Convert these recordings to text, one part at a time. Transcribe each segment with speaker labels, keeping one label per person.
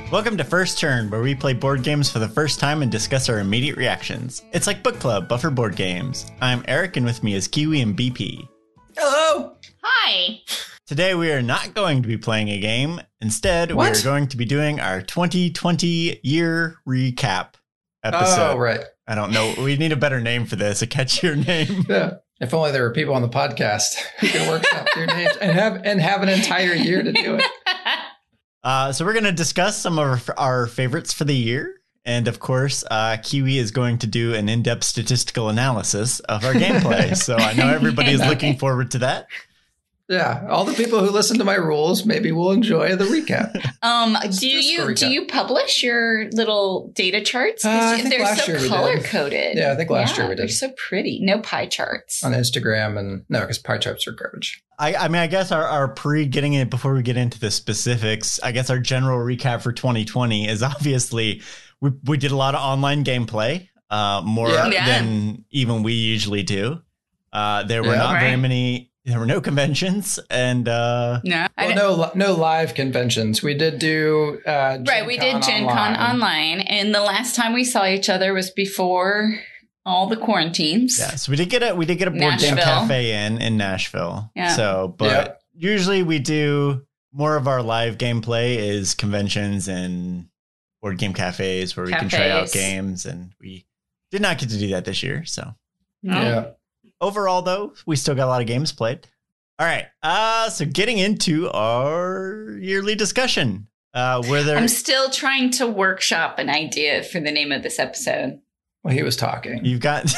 Speaker 1: Welcome to First Turn, where we play board games for the first time and discuss our immediate reactions. It's like book club, but for board games. I'm Eric, and with me is Kiwi and BP.
Speaker 2: Hello!
Speaker 3: Hi!
Speaker 1: Today we are not going to be playing a game. Instead, we are going to be doing our 2020 year recap episode.
Speaker 2: Oh, right.
Speaker 1: I don't know. We need a better name for this, a catchier name.
Speaker 2: Yeah. If only there were people on the podcast who could workshop their names and have an entire year to do it.
Speaker 1: So we're going to discuss some of our favorites for the year. And of course, Kiwi is going to do an in-depth statistical analysis of our gameplay. So I know everybody is looking forward to that.
Speaker 2: Yeah. All the people who listen to my rules maybe will enjoy the recap.
Speaker 3: Do you publish your little data charts?
Speaker 2: I think
Speaker 3: they're
Speaker 2: last year
Speaker 3: so
Speaker 2: we
Speaker 3: color
Speaker 2: did.
Speaker 3: coded.
Speaker 2: Yeah, I think last year we did.
Speaker 3: They're so pretty. No pie charts.
Speaker 2: On Instagram and no, because pie charts are garbage.
Speaker 1: I mean, I guess our getting it before we get into the specifics, I guess our general recap for 2020 is obviously we did a lot of online gameplay, more than even we usually do. There were not very many. There were no conventions and
Speaker 2: no live conventions. We did do
Speaker 3: we did Gen Con online, and the last time we saw each other was before all the quarantines.
Speaker 1: Yeah, so we did get a board game cafe in Nashville. Yeah. So, but usually we do more of our live gameplay is conventions and board game cafes where we can try out games, and we did not get to do that this year. So
Speaker 2: yeah.
Speaker 1: Overall, though, we still got a lot of games played. All right. So getting into our yearly discussion,
Speaker 3: I'm still trying to workshop an idea for the name of this episode.
Speaker 2: Well, he was talking.
Speaker 1: You've got.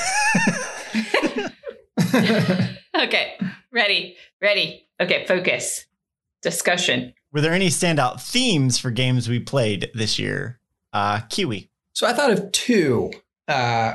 Speaker 3: Okay. Ready. Okay. Focus. Discussion.
Speaker 1: Were there any standout themes for games we played this year? Kiwi.
Speaker 2: So I thought of two. A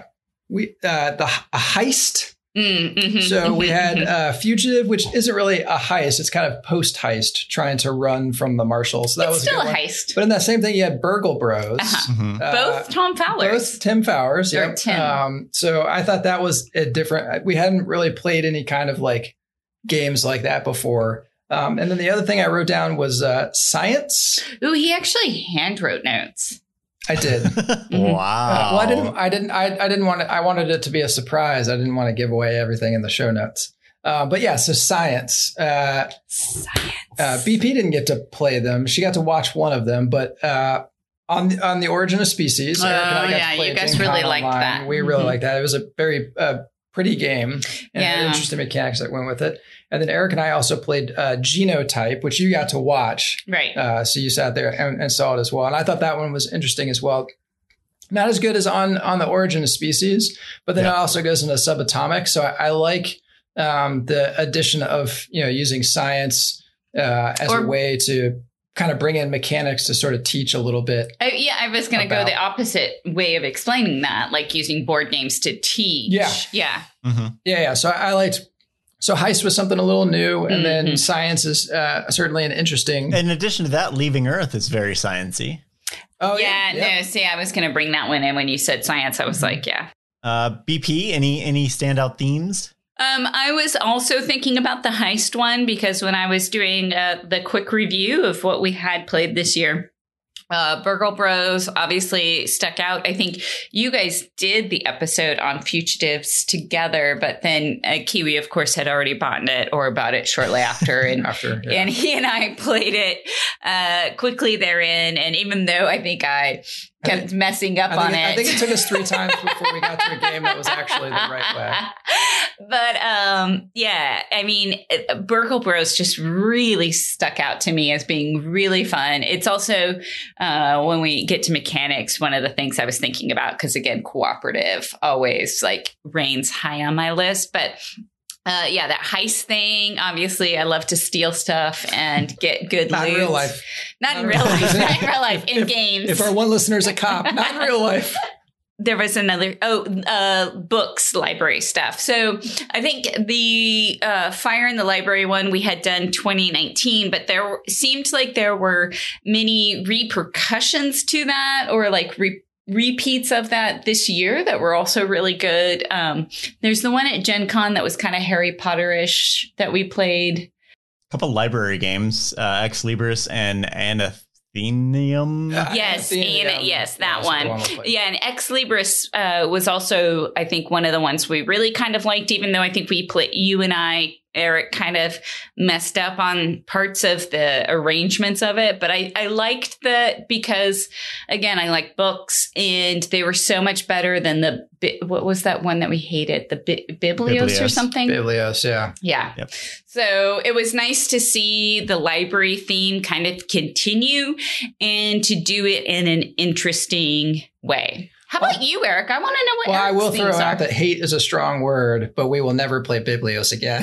Speaker 2: heist. So we had Fugitive, which isn't really a heist. It's kind of post-heist, trying to run from the marshals. So that was
Speaker 3: still
Speaker 2: a
Speaker 3: heist.
Speaker 2: But in that same thing, you had Burgle Bros.
Speaker 3: Both Tom Fowlers.
Speaker 2: Both Tim Fowers.
Speaker 3: Or
Speaker 2: Yep.
Speaker 3: Tim.
Speaker 2: So I thought that was a different. We hadn't really played any kind of like games like that before. And then the other thing I wrote down was science.
Speaker 3: Ooh, he actually hand wrote notes.
Speaker 2: I did.
Speaker 1: Wow.
Speaker 2: Well, I didn't want it. I wanted it to be a surprise. I didn't want to give away everything in the show notes. But yeah, so science. BP didn't get to play them. She got to watch one of them, but on the Origin of Species.
Speaker 3: You guys really liked that.
Speaker 2: We really liked that. It was a very pretty game and interesting mechanics that went with it. And then Eric and I also played Genotype, which you got to watch.
Speaker 3: Right.
Speaker 2: So you sat there and saw it as well. And I thought that one was interesting as well. Not as good as on the Origin of Species, but then it also goes into subatomic. So I like the addition of, using science as a way to kind of bring in mechanics to sort of teach a little bit.
Speaker 3: I was going to go the opposite way of explaining that, like using board games to teach.
Speaker 2: Yeah.
Speaker 1: Mm-hmm.
Speaker 2: Yeah. So I liked. So heist was something a little new, and then science is certainly an interesting.
Speaker 1: In addition to that, Leaving Earth is very sciencey.
Speaker 2: Oh
Speaker 3: no. See, I was going to bring that one in when you said science. I was like, yeah.
Speaker 1: BP, any standout themes?
Speaker 3: I was also thinking about the heist one because when I was doing the quick review of what we had played this year, Burgle Bros obviously stuck out. I think you guys did the episode on Fugitives together, but then Kiwi, of course, had already bought it shortly after. And, and he and I played it quickly therein. And even though I think I kept messing up on it.
Speaker 2: I think it took us 3 times before we got to a game that was actually the right way.
Speaker 3: But I mean, Burgle Bros just really stuck out to me as being really fun. It's also when we get to mechanics, one of the things I was thinking about, because again, cooperative always like reigns high on my list. But that heist thing. Obviously, I love to steal stuff and get good loot.
Speaker 2: Not in real life.
Speaker 3: Not in real life. In games.
Speaker 2: If our one listener is a cop, not in real life.
Speaker 3: There was another, books, library stuff. So I think the Fire in the Library one we had done 2019, but there seemed like there were many repercussions to that, or like repeats of that this year that were also really good. There's the one at Gen Con that was kind of Harry Potter-ish that we played.
Speaker 1: A couple library games, Ex Libris and Athenium.
Speaker 3: Yes, that one. Yeah, and Ex Libris was also, I think, one of the ones we really kind of liked, even though I think you and I, Eric, kind of messed up on parts of the arrangements of it. But I liked that because, again, I like books, and they were so much better than what was that one that we hated? The Biblios or something?
Speaker 2: Biblios, yeah.
Speaker 3: Yeah.
Speaker 1: Yep.
Speaker 3: So it was nice to see the library theme kind of continue and to do it in an interesting way. How about you, Eric? I want to know what Eric's
Speaker 2: I will
Speaker 3: themes
Speaker 2: throw
Speaker 3: are.
Speaker 2: out that hate is a strong word, but we will never play Biblios again.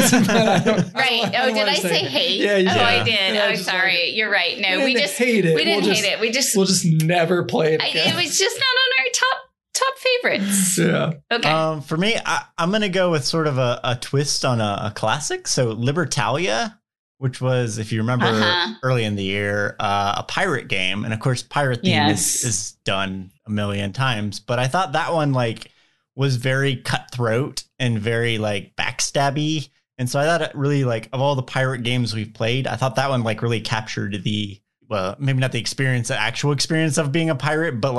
Speaker 3: Right. Did I say hate?
Speaker 2: Yeah, you did.
Speaker 3: I did.
Speaker 2: Yeah,
Speaker 3: I'm sorry. You're right. No,
Speaker 2: we just hate it.
Speaker 3: We didn't hate it.
Speaker 2: We'll just never play it again.
Speaker 3: It was just not on our top favorites.
Speaker 2: Yeah.
Speaker 3: Okay.
Speaker 1: For me, I'm going to go with sort of a twist on a classic. So Libertalia, which was, if you remember early in the year, a pirate game. And of course, pirate theme is done a million times. But I thought that one was very cutthroat and very backstabby. And so I thought it really of all the pirate games we've played, I thought that one really captured well, maybe not the actual experience of being a pirate, but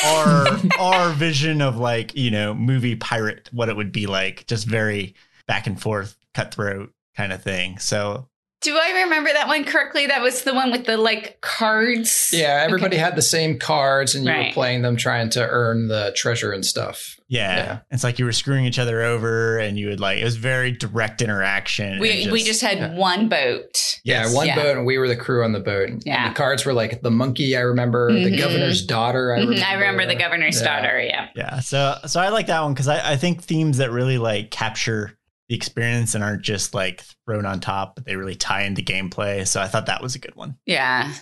Speaker 1: our vision of movie pirate, what it would be like, just very back and forth, cutthroat kind of thing. So
Speaker 3: do I remember that one correctly? That was the one with the cards.
Speaker 2: Yeah, everybody had the same cards, and you were playing them, trying to earn the treasure and stuff.
Speaker 1: Yeah. It's like you were screwing each other over, and you would it was very direct interaction.
Speaker 3: We just had one boat.
Speaker 2: Yeah, one boat, and we were the crew on the boat.
Speaker 3: Yeah.
Speaker 2: And the cards were the monkey, I remember, the governor's daughter. I remember
Speaker 3: the governor's daughter,
Speaker 1: Yeah, so I like that one because I think themes that really capture the experience and aren't just thrown on top, but they really tie into gameplay. So I thought that was a good one.
Speaker 3: Yeah.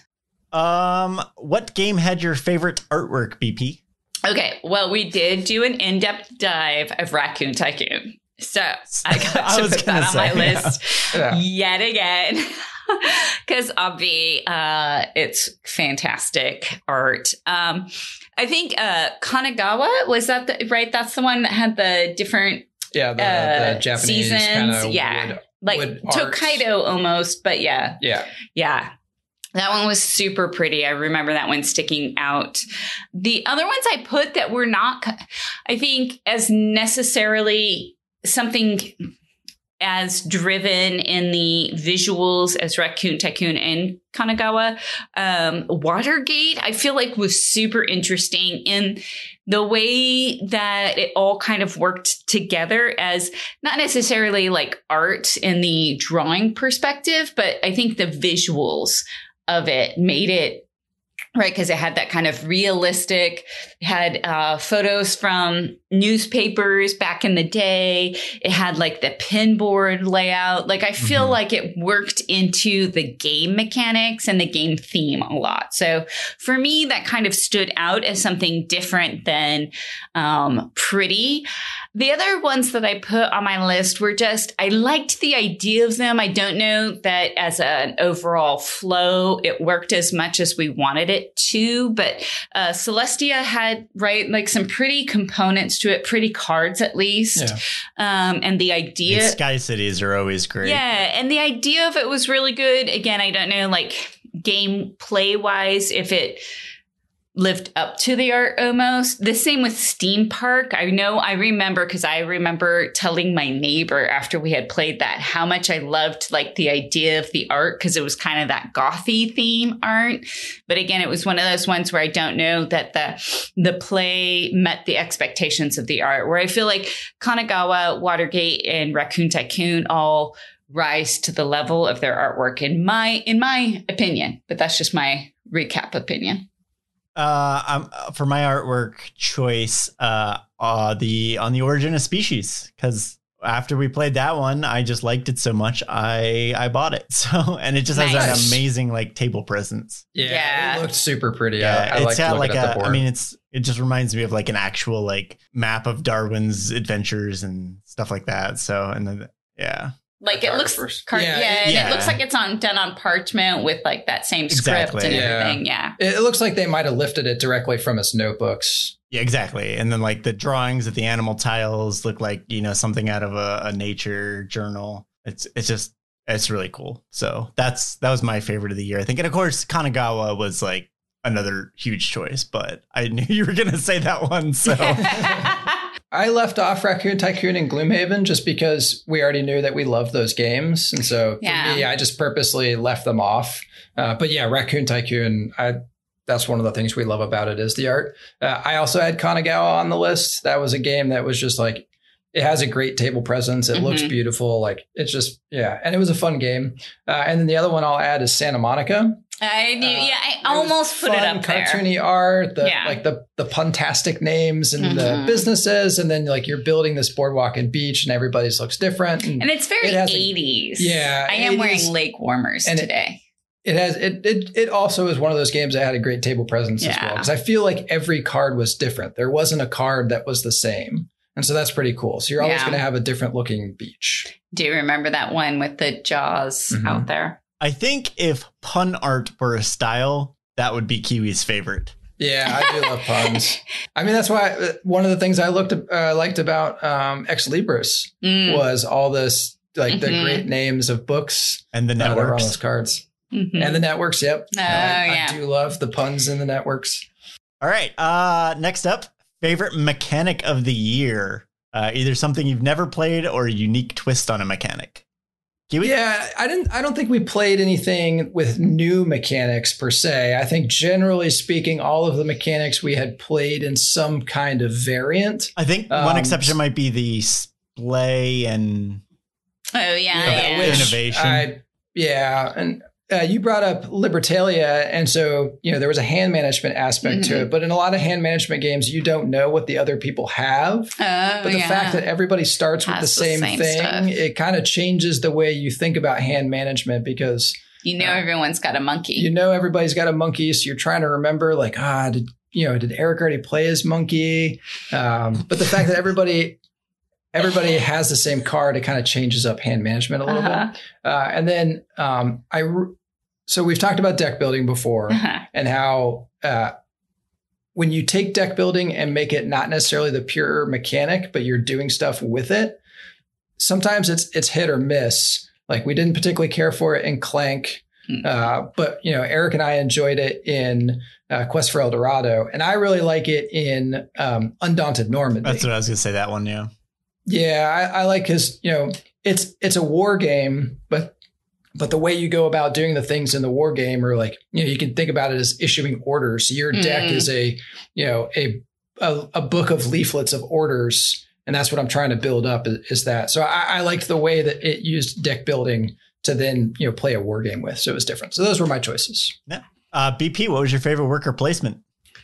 Speaker 1: What game had your favorite artwork, BP?
Speaker 3: Okay, well, we did do an in-depth dive of Raccoon Tycoon. So I got to put that on my list yet again. Because obviously, it's fantastic art. I think Kanagawa, was that right? That's the one that had the different
Speaker 2: the Japanese
Speaker 3: seasons.
Speaker 2: Kind of
Speaker 3: wood Tokaido almost, but yeah. That one was super pretty. I remember that one sticking out. The other ones I put that were not, I think, as necessarily something as driven in the visuals as Raccoon Tycoon and Kanagawa. Watergate, I feel was super interesting in the way that it all kind of worked together as not necessarily art in the drawing perspective, but I think the visuals of it made it right, because it had that kind of realistic, had photos from newspapers back in the day. It had the pinboard layout. I feel it worked into the game mechanics and the game theme a lot. So for me, that kind of stood out as something different than pretty. The other ones that I put on my list were just, I liked the idea of them. I don't know that as an overall flow, it worked as much as we wanted it to, but Celestia had, some pretty components to it, pretty cards at least. Yeah. And the idea...
Speaker 1: Sky Cities are always great.
Speaker 3: Yeah, and the idea of it was really good. Again, I don't know, gameplay-wise, if it lived up to the art almost. The same with Steam Park. I remember because I remember telling my neighbor after we had played that how much I loved the idea of the art because it was kind of that gothy theme art. But again, it was one of those ones where I don't know that the play met the expectations of the art, where I feel Kanagawa, Watergate, and Raccoon Tycoon all rise to the level of their artwork in my opinion. But that's just my recap opinion.
Speaker 1: For my artwork choice, on the Origin of Species, because after we played that one, I just liked it so much, I bought it. So, and it just has an amazing table presence.
Speaker 2: Yeah, it looked super pretty.
Speaker 1: Yeah,
Speaker 2: I
Speaker 1: it's got at the board. It just reminds me of an actual map of Darwin's adventures and stuff like that. So, and then
Speaker 3: it looks it looks like it's done on parchment with that same script and everything. Yeah.
Speaker 2: It looks like they might have lifted it directly from its notebooks.
Speaker 1: Yeah, exactly. And then the drawings of the animal tiles look like, something out of a nature journal. It's just It's really cool. So that was my favorite of the year, I think. And of course, Kanagawa was like another huge choice, but I knew you were going to say that one. So
Speaker 2: I left off Raccoon Tycoon and Gloomhaven just because we already knew that we loved those games. And so for me, I just purposely left them off. But yeah, Raccoon Tycoon, that's one of the things we love about it is the art. I also had Kanagawa on the list. That was a game that was just like, it has a great table presence. It looks beautiful. Like it's just, yeah. And it was a fun game. And then the other one I'll add is Santa Monica.
Speaker 3: I knew, I almost put it up there.
Speaker 2: Cartoony art, like the puntastic names and the businesses. And then like you're building this boardwalk and beach and everybody's looks different. And
Speaker 3: it's very 80s.
Speaker 2: Yeah.
Speaker 3: I am wearing leg warmers today.
Speaker 2: It also is one of those games that had a great table presence as well. Because I feel like every card was different. There wasn't a card that was the same. And so that's pretty cool. So you're always going to have a different looking beach.
Speaker 3: Do you remember that one with the jaws out there?
Speaker 1: I think if pun art were a style, that would be Kiwi's favorite.
Speaker 2: Yeah, I do love puns. I mean, that's why one of the things I liked about Ex Libris was all this, like the great names of books.
Speaker 1: And the networks.
Speaker 2: That were on those cards. And the networks, yep. I do love the puns in the networks.
Speaker 1: All right. Next up. Favorite mechanic of the year, either something you've never played or a unique twist on a mechanic. Kiwi?
Speaker 2: Yeah, I don't think we played anything with new mechanics per se. I think generally speaking, all of the mechanics we had played in some kind of variant.
Speaker 1: I think one exception might be the splay and innovation. And you brought up Libertalia, and so there was a hand management aspect to it. But in a lot of hand management games, you don't know what the other people have. But the fact that everybody starts with the same thing, stuff. It kind of changes the way you think about hand management because
Speaker 3: everyone's got a monkey.
Speaker 2: Everybody's got a monkey, so you're trying to remember like did Eric already play his monkey? But the fact that everybody has the same card, it kind of changes up hand management a little bit. And then so we've talked about deck building before and how when you take deck building and make it not necessarily the pure mechanic, but you're doing stuff with it, sometimes it's hit or miss. Like we didn't particularly care for it in Clank, but Eric and I enjoyed it in Quest for El Dorado, and I really like it in Undaunted Normandy.
Speaker 1: That's what I was going to say. That one, yeah.
Speaker 2: Yeah, I like because it's a war game, but the way you go about doing the things in the war game are like you can think about it as issuing orders. So your deck is a book of leaflets of orders, and that's what I'm trying to build up. Is that so? I liked the way that it used deck building to then play a war game with. So it was different. So those were my choices.
Speaker 1: Yeah. BP, what was your favorite worker placement?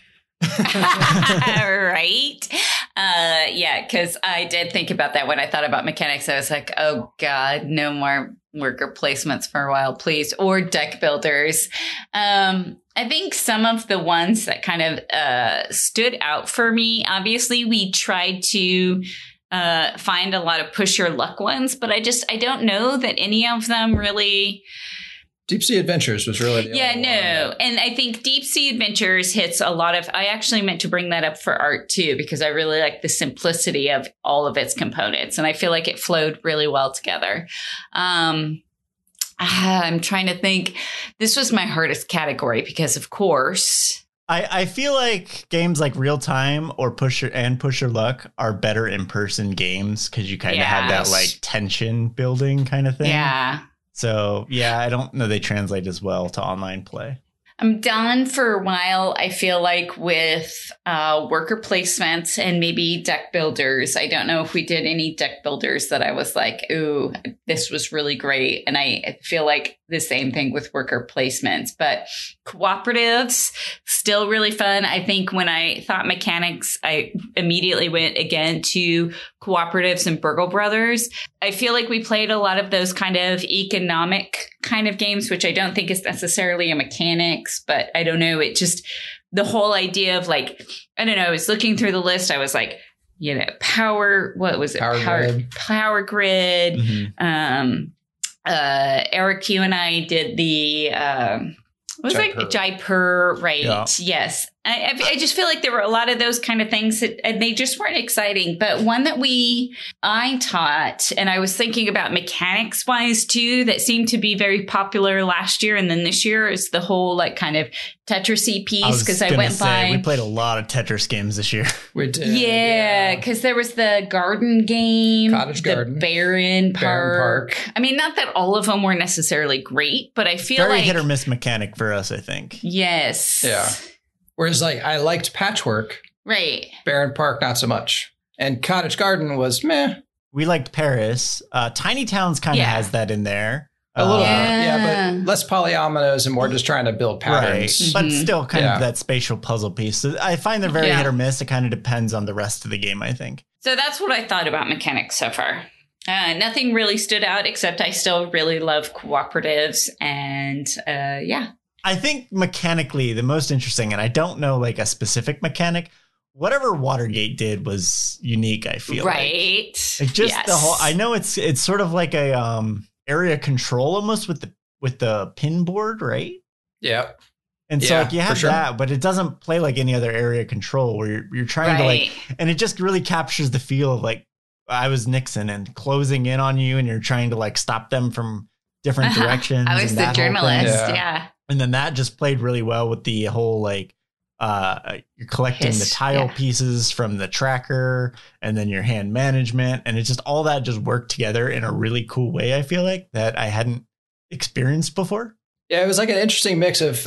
Speaker 3: Right. Because I did think about that when I thought about mechanics. I was like, oh God, no more worker placements for a while, please. Or deck builders. I think some of the ones that kind of stood out for me, obviously we tried to find a lot of push your luck ones, but I don't know that any of them really...
Speaker 2: Deep Sea Adventures was really the
Speaker 3: only one. And I think Deep Sea Adventures hits a lot of... I actually meant to bring that up for art, too, because I really like the simplicity of all of its components. And I feel like it flowed really well together. I'm trying to think. This was my hardest category because, of course...
Speaker 1: I feel like games like Real Time or Push Your Luck are better in-person games because you kind of have that like tension building kind of thing.
Speaker 3: Yeah.
Speaker 1: So, yeah, I don't know they translate as well to online play.
Speaker 3: I'm done for a while, I feel like, with worker placements and maybe deck builders. I don't know if we did any deck builders that I was like, ooh, this was really great. And I feel like the same thing with worker placements. But cooperatives, still really fun. I think when I thought mechanics, I immediately went again to cooperatives and Burgle Brothers. I feel like we played a lot of those kind of economic kind of games, which I don't think is necessarily a mechanics, but I don't know. It just, the whole idea of like, I don't know, I was looking through the list. I was like, Power Grid. Mm-hmm. Eric, you and I did the, Jaipur, right? Yeah. Yes. I just feel like there were a lot of those kind of things and they just weren't exciting. But one that I taught, and I was thinking about mechanics wise too, that seemed to be very popular last year and then this year, is the whole like kind of Tetris piece. Because I went by.
Speaker 1: We played a lot of Tetris games this year.
Speaker 2: We did.
Speaker 3: Yeah, because there was the garden game,
Speaker 2: Cottage Garden,
Speaker 3: Barren Park. I mean, not that all of them were necessarily great, but I feel
Speaker 1: very
Speaker 3: like
Speaker 1: hit or miss mechanic for us, I think.
Speaker 3: Yes.
Speaker 2: Yeah. Whereas, like, I liked Patchwork.
Speaker 3: Right.
Speaker 2: Barren Park, not so much. And Cottage Garden was meh.
Speaker 1: We liked Paris. Tiny Towns kind of has that in there.
Speaker 2: A little bit. Yeah, but less polyominoes and more just trying to build patterns.
Speaker 1: Right. But still kind of that spatial puzzle piece. So I find they're very hit or miss. It kind of depends on the rest of the game, I think.
Speaker 3: So that's what I thought about mechanics so far. Nothing really stood out, except I still really love cooperatives. And
Speaker 1: I think mechanically the most interesting, and I don't know like a specific mechanic, whatever Watergate did was unique, I feel
Speaker 3: right.
Speaker 1: Like just the whole, I know it's sort of like a area control almost with the pin board, right?
Speaker 2: Yeah.
Speaker 1: And so like you have that, but it doesn't play like any other area control where you're trying to like, and it just really captures the feel of like, I was Nixon and closing in on you and you're trying to like stop them from different directions.
Speaker 3: I was the journalist. Yeah.
Speaker 1: And then that just played really well with the whole like you're collecting the tile pieces from the tracker and then your hand management. And it just all that just worked together in a really cool way, I feel like, that I hadn't experienced before.
Speaker 2: Yeah, it was like an interesting mix of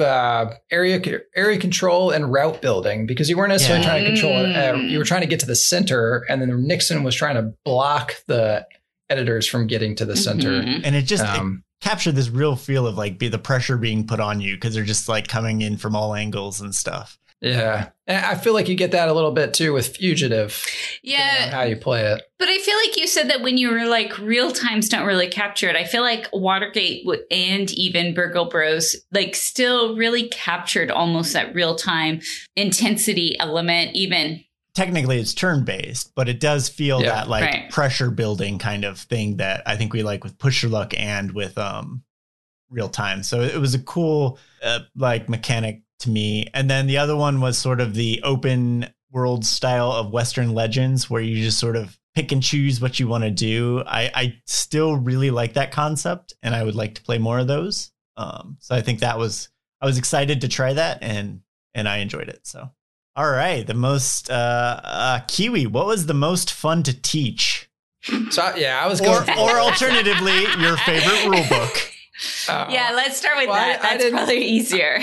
Speaker 2: area control and route building, because you weren't necessarily trying to control it. You were trying to get to the center, and then Nixon was trying to block the editors from getting to the center.
Speaker 1: And it just captured this real feel of like the pressure being put on you because they're just like coming in from all angles and stuff.
Speaker 2: Yeah. And I feel like you get that a little bit too with Fugitive.
Speaker 3: Yeah.
Speaker 2: How you play it.
Speaker 3: But I feel like you said that when you were like real times don't really capture it. I feel like Watergate and even Burgle Bros like still really captured almost that real time intensity element even.
Speaker 1: Technically it's turn-based, but it does feel that like pressure building kind of thing that I think we like with Push Your Luck and with real time. So it was a cool like mechanic to me. And then the other one was sort of the open world style of Western Legends, where you just sort of pick and choose what you want to do. I still really like that concept, and I would like to play more of those. So I think I was excited to try that, and I enjoyed it. So. All right. The most Kiwi, what was the most fun to teach?
Speaker 2: So I was going
Speaker 1: or alternatively, your favorite rule book.
Speaker 3: Let's start with that. That's probably easier.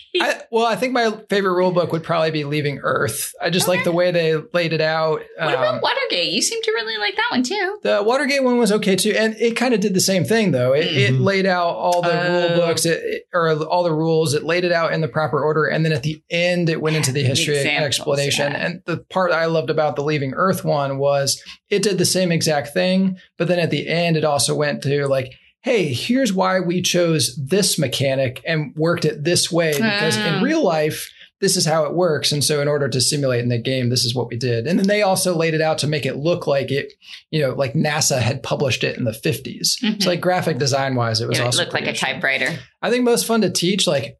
Speaker 2: I think my favorite rule book would probably be Leaving Earth. I just like the way they laid it out.
Speaker 3: What about Watergate? You seem to really like that one too.
Speaker 2: The Watergate one was okay too. And it kind of did the same thing though. It laid out all the rule books or all the rules. It laid it out in the proper order. And then at the end, it went into the history explanation. Yeah. And the part I loved about the Leaving Earth one was it did the same exact thing. But then at the end, it also went to like, hey, here's why we chose this mechanic and worked it this way, because in real life, this is how it works. And so in order to simulate in the game, this is what we did. And then they also laid it out to make it look like it, like NASA had published it in the 50s. So like graphic design wise, it was also
Speaker 3: it looked like a typewriter.
Speaker 2: I think most fun to teach, like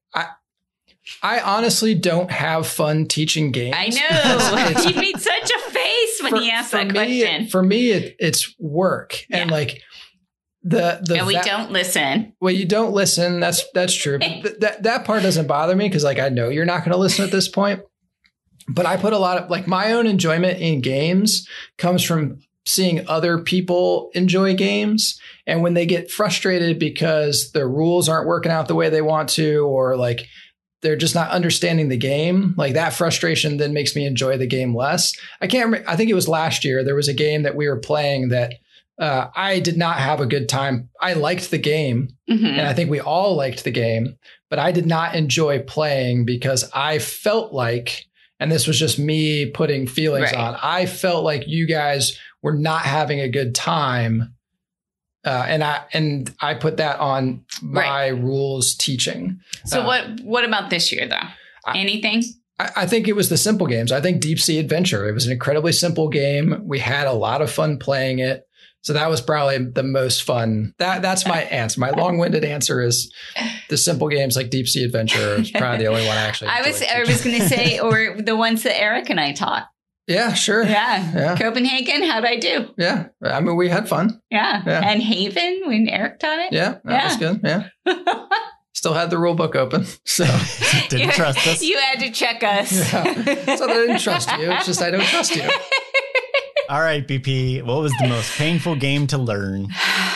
Speaker 2: I honestly don't have fun teaching games.
Speaker 3: I know. He made such a face when he asked that question.
Speaker 2: For me, it's work. And like,
Speaker 3: and we don't listen.
Speaker 2: Well, you don't listen. That's true. But that part doesn't bother me because like I know you're not going to listen at this point. But I put a lot of like my own enjoyment in games comes from seeing other people enjoy games, and when they get frustrated because their rules aren't working out the way they want to, or like they're just not understanding the game, like that frustration then makes me enjoy the game less. I can't remember. I think it was last year. There was a game that we were playing that I did not have a good time. I liked the game, and I think we all liked the game, but I did not enjoy playing because I felt like, and this was just me putting feelings on, I felt like you guys were not having a good time. And I put that on my rules teaching.
Speaker 3: So what about this year though? Anything?
Speaker 2: I think it was the simple games. I think Deep Sea Adventure, it was an incredibly simple game. We had a lot of fun playing it. So that was probably the most fun. That's my answer. My long-winded answer is the simple games like Deep Sea Adventure is probably the only one I actually.
Speaker 3: I was going to say, or the ones that Eric and I taught.
Speaker 2: Yeah, sure.
Speaker 3: Yeah. Copenhagen, how'd I do?
Speaker 2: Yeah. I mean, we had fun.
Speaker 3: Yeah. And Haven, when Eric taught it.
Speaker 2: Yeah, that was good. Yeah. Still had the rule book open. So
Speaker 1: didn't trust us.
Speaker 3: You had to check us.
Speaker 2: Yeah. It's not that I didn't trust you. It's just I don't trust you.
Speaker 1: All right, BP. What was the most painful game to learn?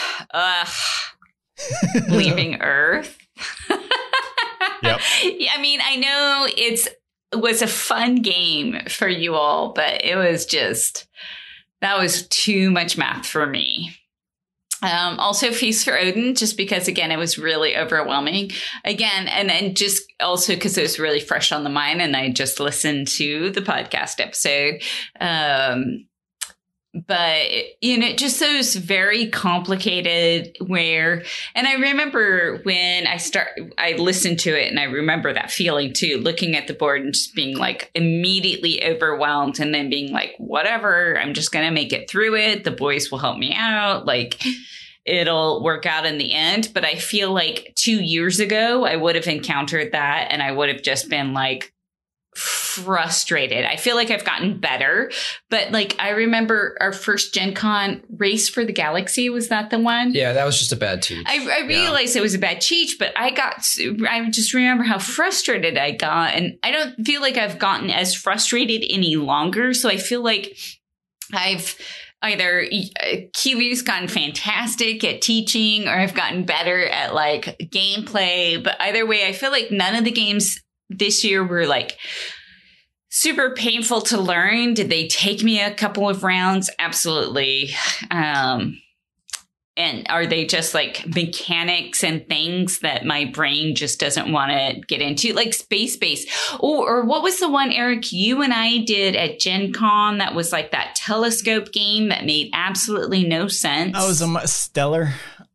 Speaker 3: Leaving Earth.
Speaker 1: Yep.
Speaker 3: I mean, I know it was a fun game for you all, but it was that was too much math for me. Also Feast for Odin, just because, again, it was really overwhelming. Again, and then just also because it was really fresh on the mind, and I just listened to the podcast episode. But, just those very complicated and I remember when I listened to it, and I remember that feeling too, looking at the board and just being like immediately overwhelmed, and then being like, whatever, I'm just going to make it through it. The boys will help me out. Like, it'll work out in the end. But I feel like 2 years ago, I would have encountered that, and I would have just been like, frustrated. I feel like I've gotten better, but like I remember our first Gen Con, Race for the Galaxy, was that the one?
Speaker 2: Yeah, that was just a bad teach.
Speaker 3: I realized it was a bad teach, but I just remember how frustrated I got, and I don't feel like I've gotten as frustrated any longer. So I feel like I've either Kiwi's gotten fantastic at teaching, or I've gotten better at like gameplay. But either way, I feel like none of the games this year were like super painful to learn. Did they take me a couple of rounds? Absolutely. And are they just like mechanics and things that my brain just doesn't want to get into, like Space Base? Or what was the one, Eric, you and I did at Gen Con that was like that telescope game that made absolutely no sense?
Speaker 1: That was Stellar.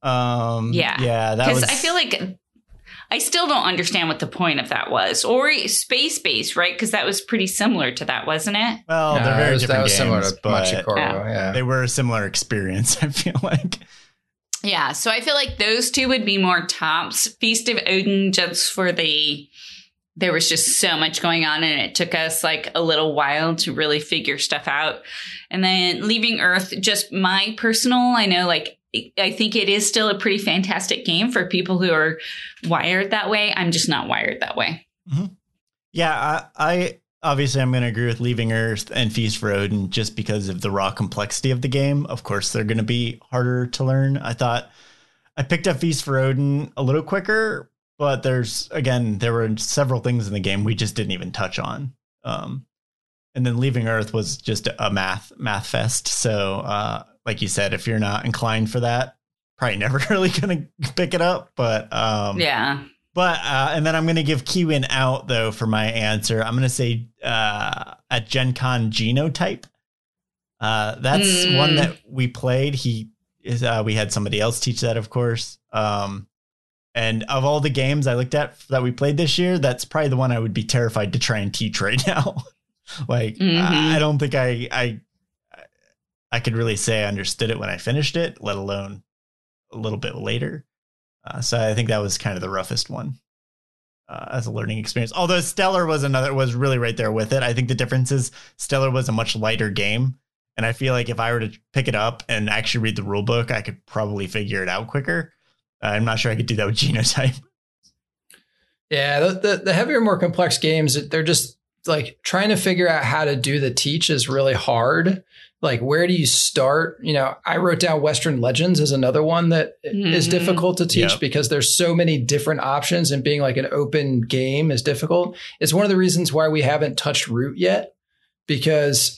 Speaker 1: Yeah, that was.
Speaker 3: I feel like I still don't understand what the point of that was. Or Space Base, right? Because that was pretty similar to that, wasn't it?
Speaker 1: Well, they're very different games,
Speaker 2: similar to
Speaker 1: but
Speaker 2: Machikoro,
Speaker 1: they were a similar experience, I feel like.
Speaker 3: Yeah, so I feel like those two would be more tops. Feast of Odin, just for there was just so much going on, and it took us like a little while to really figure stuff out. And then Leaving Earth, just my personal, I know like, I think it is still a pretty fantastic game for people who are wired that way. I'm just not wired that way.
Speaker 1: Mm-hmm. Yeah, I obviously I'm going to agree with Leaving Earth and Feast for Odin just because of the raw complexity of the game. Of course, they're going to be harder to learn. I thought I picked up Feast for Odin a little quicker, but there were several things in the game we just didn't even touch on. And then Leaving Earth was just a math fest. So, like you said, if you're not inclined for that, probably never really going to pick it up. But
Speaker 3: yeah.
Speaker 1: But and then I'm going to give Kiwi an out, though, for my answer. I'm going to say at Gen Con Genotype. That's one that we played. We had somebody else teach that, of course. And of all the games I looked at that we played this year, that's probably the one I would be terrified to try and teach right now. Like, I don't think I could really say I understood it when I finished it, let alone a little bit later. So I think that was kind of the roughest one as a learning experience. Although Stellar was really right there with it. I think the difference is Stellar was a much lighter game. And I feel like if I were to pick it up and actually read the rule book, I could probably figure it out quicker. I'm not sure I could do that with Genotype.
Speaker 2: Yeah, the heavier, more complex games, they're just like trying to figure out how to do the teach is really hard. Like, where do you start? You know, I wrote down Western Legends as another one that is difficult to teach because there's so many different options, and being like an open game is difficult. It's one of the reasons why we haven't touched Root yet, because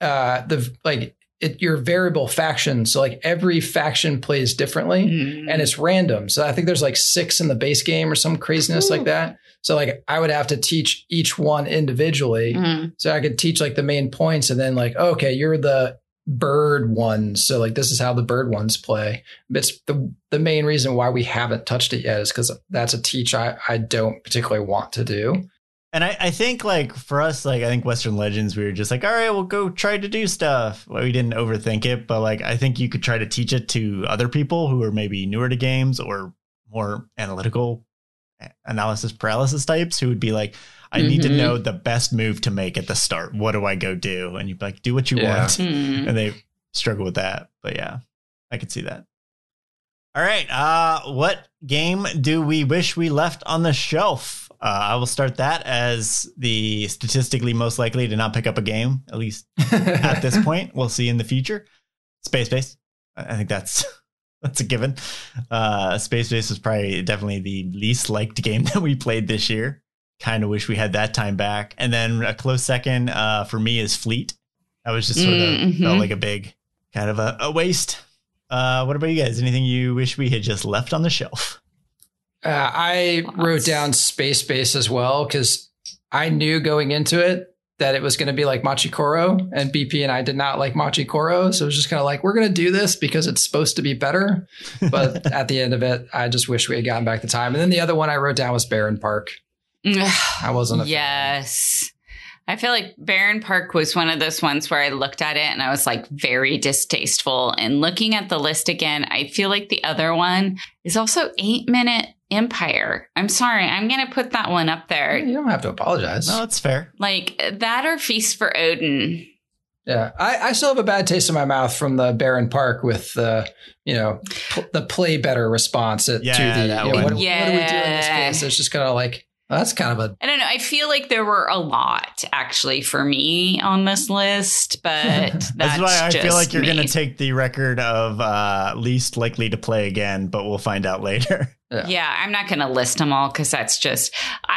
Speaker 2: your variable factions. So like every faction plays differently and it's random. So I think there's like 6 in the base game or some craziness like that. So like I would have to teach each one individually. So I could teach like the main points and then like, okay, you're the bird ones. So like, this is how the bird ones play. It's the main reason why we haven't touched it yet is because that's a teach I don't particularly want to do.
Speaker 1: And I think like for us, like I think Western Legends, we were just like, all right, we'll go try to do stuff. Well, we didn't overthink it, but like I think you could try to teach it to other people who are maybe newer to games or more analytical analysis paralysis types who would be like, I need to know the best move to make at the start. What do I go do? And you'd be like, do what you want. And they struggle with that. But yeah, I could see that. All right. What game do we wish we left on the shelf? I will start that as the statistically most likely to not pick up a game, at least at this point. We'll see in the future. Space Base. I think that's a given. Space Base was definitely the least liked game that we played this year. Kind of wish we had that time back. And then a close second for me is Fleet. That was just sort of felt like a big kind of a waste. What about you guys? Anything you wish we had just left on the shelf?
Speaker 2: I wrote down Space Base as well because I knew going into it that it was going to be like Machikoro, and BP and I did not like Machikoro. So it was just kind of like, we're going to do this because it's supposed to be better. But at the end of it, I just wish we had gotten back the time. And then the other one I wrote down was Baron Park. I wasn't a fan.
Speaker 3: I feel like Baron Park was one of those ones where I looked at it and I was like very distasteful. And looking at the list again, I feel like the other one is also 8 Minute Empire. I'm sorry. I'm going to put that one up there.
Speaker 2: You don't have to apologize.
Speaker 1: No, it's fair.
Speaker 3: Like that or Feast for Odin.
Speaker 2: Yeah. I still have a bad taste in my mouth from the Baron Park with the, the play better response to the, what do we do in this case? It's just kind of like, that's kind of
Speaker 3: I don't know. I feel like there were a lot actually for me on this list, but that's
Speaker 1: why I feel like you're
Speaker 3: going
Speaker 1: to take the record of least likely to play again, but we'll find out later.
Speaker 3: Yeah, I'm not going to list them all because that's just,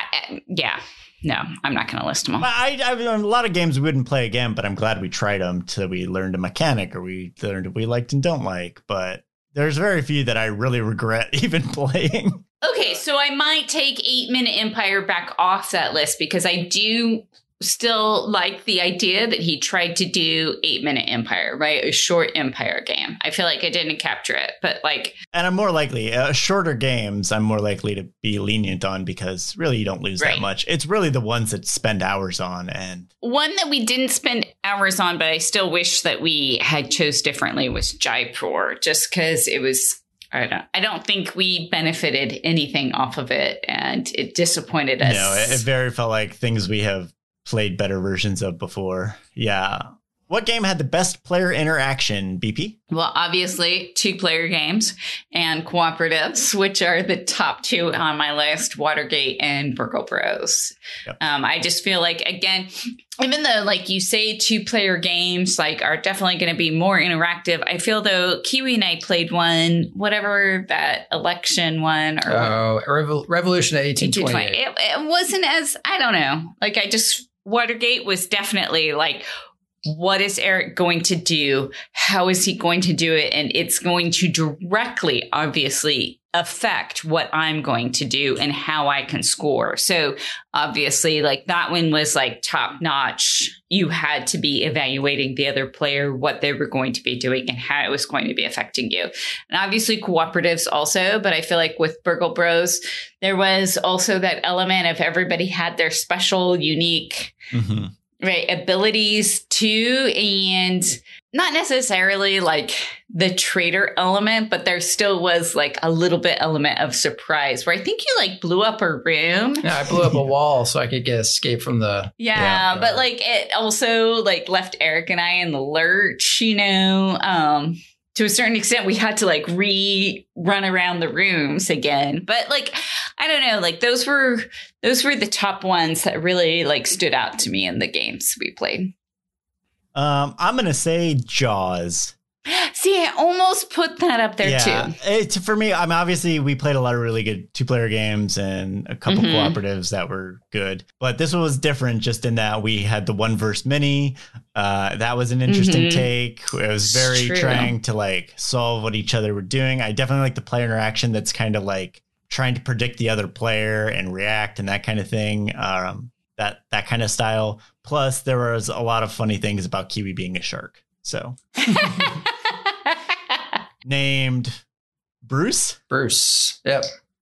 Speaker 3: no, I'm not going to list them all.
Speaker 1: A lot of games we wouldn't play again, but I'm glad we tried them till we learned a mechanic or we learned what we liked and don't like. But there's very few that I really regret even playing.
Speaker 3: Okay, so I might take 8 Minute Empire back off that list because I do still like the idea that he tried to do 8 Minute Empire, right? A short Empire game. I feel like I didn't capture it, but like...
Speaker 1: And I'm more likely, shorter games, I'm more likely to be lenient on because really you don't lose that much. It's really the ones that spend hours on. And
Speaker 3: one that we didn't spend hours on, but I still wish that we had chose differently was Jaipur, just because it was... I don't think we benefited anything off of it, and it disappointed us.
Speaker 1: No, it very felt like things we have played better versions of before. Yeah. What game had the best player interaction, BP?
Speaker 3: Well, obviously, 2-player games and cooperatives, which are the top 2 on my list, Watergate and Burgle Bros. Yep. I just feel like, again, even though, like you say, 2-player games like are definitely going to be more interactive, I feel though Kiwi and I played one, whatever that election one.
Speaker 2: Revolution of 1828.
Speaker 3: It wasn't as, I don't know. Like Watergate was definitely like, what is Eric going to do? How is he going to do it? And it's going to directly, obviously, affect what I'm going to do and how I can score. So obviously, like that one was like top notch. You had to be evaluating the other player, what they were going to be doing and how it was going to be affecting you. And obviously cooperatives also, but I feel like with Burgle Bros, there was also that element of everybody had their special, unique abilities too, and not necessarily like the traitor element, but there still was like a little bit element of surprise where I think you like blew up a room.
Speaker 2: Yeah, I blew up a wall so I could get escape from the
Speaker 3: but like it also like left Eric and I in the lurch, to a certain extent, we had to like run around the rooms again. But like, I don't know, like those were the top ones that really like stood out to me in the games we played.
Speaker 1: I'm going to say Jaws.
Speaker 3: See, I almost put that up there
Speaker 1: too. For me, obviously we played a lot of really good 2-player games and a couple cooperatives that were good, but this one was different just in that we had the 1 mini. That was an interesting take. It was very trying to like solve what each other were doing. I definitely like the player interaction that's kind of like trying to predict the other player and react and that kind of thing. That kind of style. Plus, there was a lot of funny things about Kiwi being a shark. So named Bruce.
Speaker 2: Yep.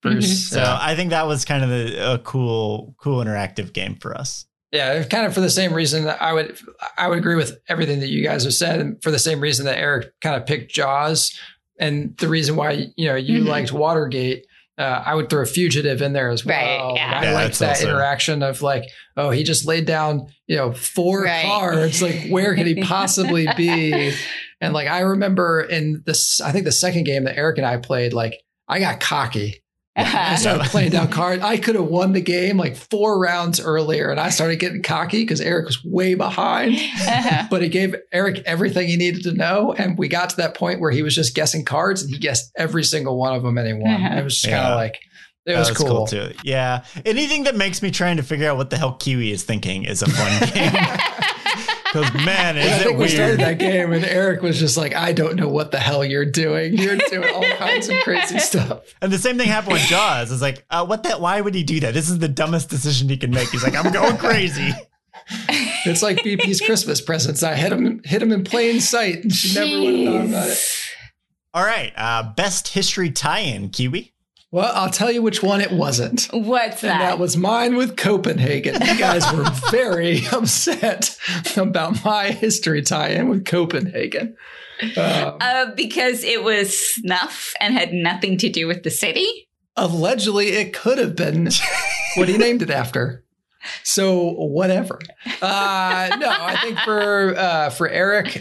Speaker 2: Bruce.
Speaker 1: So I think that was kind of a cool interactive game for us.
Speaker 2: Yeah, kind of for the same reason that I would agree with everything that you guys have said, and for the same reason that Eric kind of picked Jaws, and the reason why you liked Watergate. I would throw Fugitive in there as well.
Speaker 3: Right, yeah.
Speaker 2: I liked that interaction of like, oh, he just laid down 4 cards. Like, where could he possibly be? And like, I remember I think the second game that Eric and I played, like, I got cocky. I started playing down cards. I could have won the game like 4 rounds earlier, and I started getting cocky because Eric was way behind. But he gave Eric everything he needed to know, and we got to that point where he was just guessing cards, and he guessed every single one of them, and he won. It was just kind of like, it was cool
Speaker 1: too. Yeah, anything that makes me trying to figure out what the hell Kiwi is thinking is a fun game. Because, man, is it weird. We
Speaker 2: started that game and Eric was just like, I don't know what the hell you're doing. You're doing all kinds of crazy stuff.
Speaker 1: And the same thing happened with Jaws. It's like, why would he do that? This is the dumbest decision he can make. He's like, I'm going crazy.
Speaker 2: It's like BP's Christmas presents. I hit him in plain sight, and she never would have known about it.
Speaker 1: All right. Best history tie-in, Kiwi.
Speaker 2: Well, I'll tell you which one it wasn't.
Speaker 3: What's that?
Speaker 2: And that was mine with Copenhagen. You guys were very upset about my history tie-in with Copenhagen.
Speaker 3: Because it was snuff and had nothing to do with the city?
Speaker 2: Allegedly, it could have been what he named it after. So whatever. No, I think for Eric,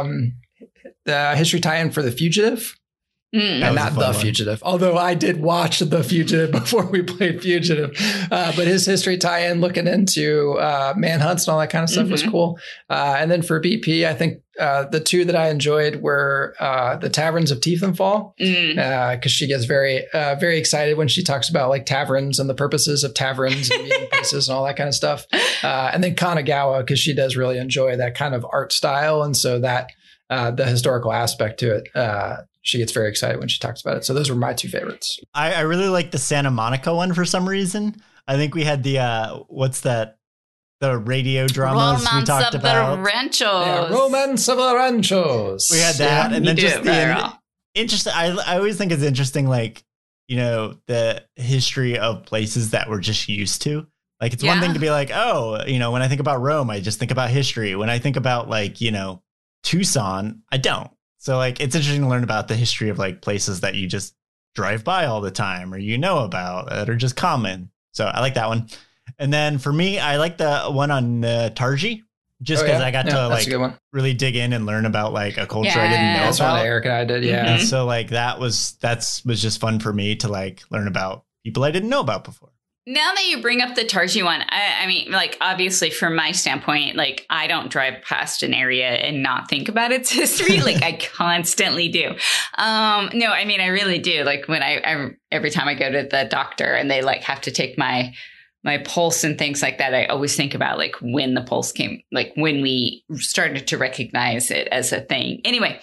Speaker 2: the history tie-in for The Fugitive. And not The Fugitive, although I did watch The Fugitive before we played Fugitive. But his history tie-in looking into manhunts and all that kind of stuff was cool. And then for BP, I think the 2 that I enjoyed were the Taverns of Tiefenfall, because she gets very excited when she talks about like taverns and the purposes of taverns and meeting places and all that kind of stuff. And then Kanagawa, because she does really enjoy that kind of art style. And so that the historical aspect to it, she gets very excited when she talks about it. So those were my 2 favorites.
Speaker 1: I really like the Santa Monica one for some reason. I think we had the, what's that? The radio dramas we talked about.
Speaker 3: Romance of the Ranchos.
Speaker 2: Yeah, Romance of the Ranchos.
Speaker 1: We had that. And then just the interesting. I always think it's interesting, like, the history of places that we're just used to. Like, it's one thing to be like, oh, when I think about Rome, I just think about history. When I think about like, Tucson, I don't. So like, it's interesting to learn about the history of like places that you just drive by all the time or about that are just common. So I like that one. And then for me, I like the one on Tarji, just because I got to like really dig in and learn about like a culture I didn't know
Speaker 2: about. That's what Eric and I did. Yeah.
Speaker 1: Mm-hmm. So like that was just fun for me to like learn about people I didn't know about before.
Speaker 3: Now that you bring up the Tarji one, I mean, like, obviously from my standpoint, like, I don't drive past an area and not think about its history. Like, I constantly do. No, I mean, I really do. Like, when I every time I go to the doctor and they like have to take my pulse and things like that, I always think about like when the pulse came, like when we started to recognize it as a thing. Anyway,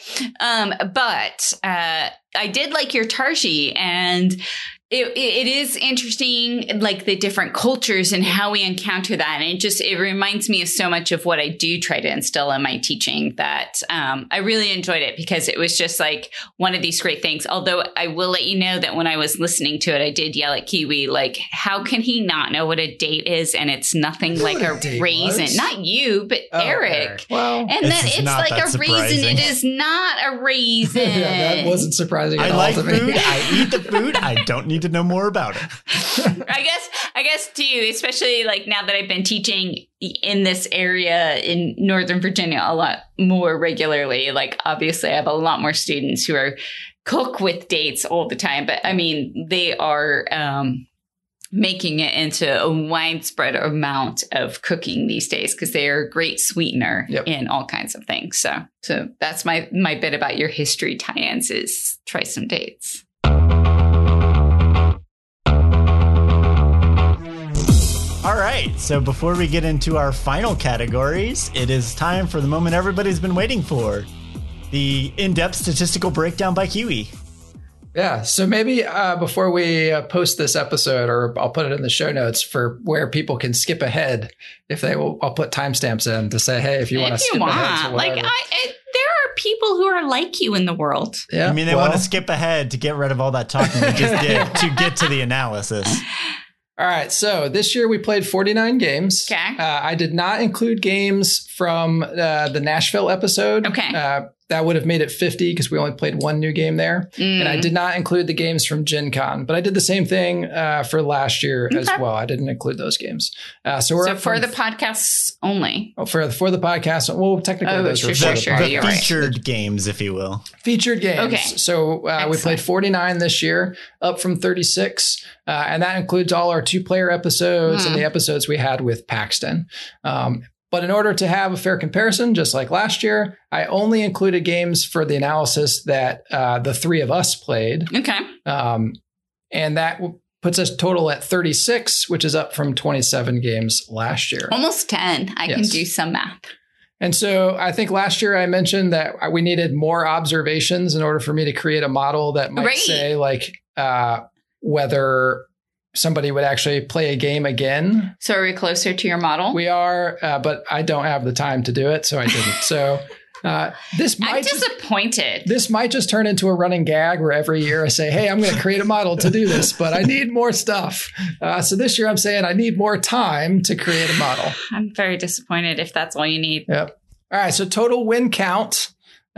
Speaker 3: but I did like your Tarji, and it is interesting, like the different cultures and how we encounter that. And it reminds me of so much of what I do try to instill in my teaching, that I really enjoyed it, because it was just like one of these great things. Although I will let you know that when I was listening to it, I did yell at Kiwi, like, how can he not know what a date is? And it's nothing like a raisin. Was? Not you, but Eric. Okay. Well, and then it's like a raisin. It is not a raisin.
Speaker 2: Yeah, that wasn't surprising at all to me.
Speaker 1: Food. I eat the food. I don't need to know more about it.
Speaker 3: I guess too, especially like now that I've been teaching in this area in Northern Virginia a lot more regularly. Like, obviously I have a lot more students who are cook with dates all the time, but I mean, they are making it into a widespread amount of cooking these days, because they are a great sweetener in all kinds of things. So that's my bit about your history tie-ins, is try some dates.
Speaker 1: All right, so before we get into our final categories, it is time for the moment everybody's been waiting for, the in-depth statistical breakdown by Kiwi.
Speaker 2: Yeah, so maybe before we post this episode, or I'll put it in the show notes for where people can skip ahead, if they will, I'll put timestamps in to say, hey, if you want to skip ahead.
Speaker 3: Like, there are people who are like you in the world.
Speaker 1: Yeah. I mean, they want to skip ahead to get rid of all that talking we just did to get to the analysis.
Speaker 2: All right. So this year we played 49 games.
Speaker 3: Okay.
Speaker 2: I did not include games from the Nashville episode.
Speaker 3: Okay.
Speaker 2: That would have made it 50 because we only played one new game there. And I did not include the games from Gen Con, but I did the same thing for last year as well. I didn't include those games. So
Speaker 3: for the podcasts only.
Speaker 2: Oh, for the podcast, well, technically those are
Speaker 3: the
Speaker 1: featured games, if you will.
Speaker 2: Featured games.
Speaker 3: Okay.
Speaker 2: So we played 49 this year, up from 36. And that includes all our 2-player episodes and the episodes we had with Paxton. But in order to have a fair comparison, just like last year, I only included games for the analysis that the 3 of us played.
Speaker 3: Okay.
Speaker 2: And that puts us total at 36, which is up from 27 games last year.
Speaker 3: Almost 10. I can do some math.
Speaker 2: And so I think last year I mentioned that we needed more observations in order for me to create a model that might say like whether somebody would actually play a game again.
Speaker 3: So are we closer to your model?
Speaker 2: We are, but I don't have the time to do it, so I didn't. So I'm
Speaker 3: disappointed.
Speaker 2: This might just turn into a running gag where every year I say, hey, I'm going to create a model to do this, but I need more stuff. So this year I'm saying I need more time to create a model.
Speaker 3: I'm very disappointed if that's all you need.
Speaker 2: Yep. All right. So total win count.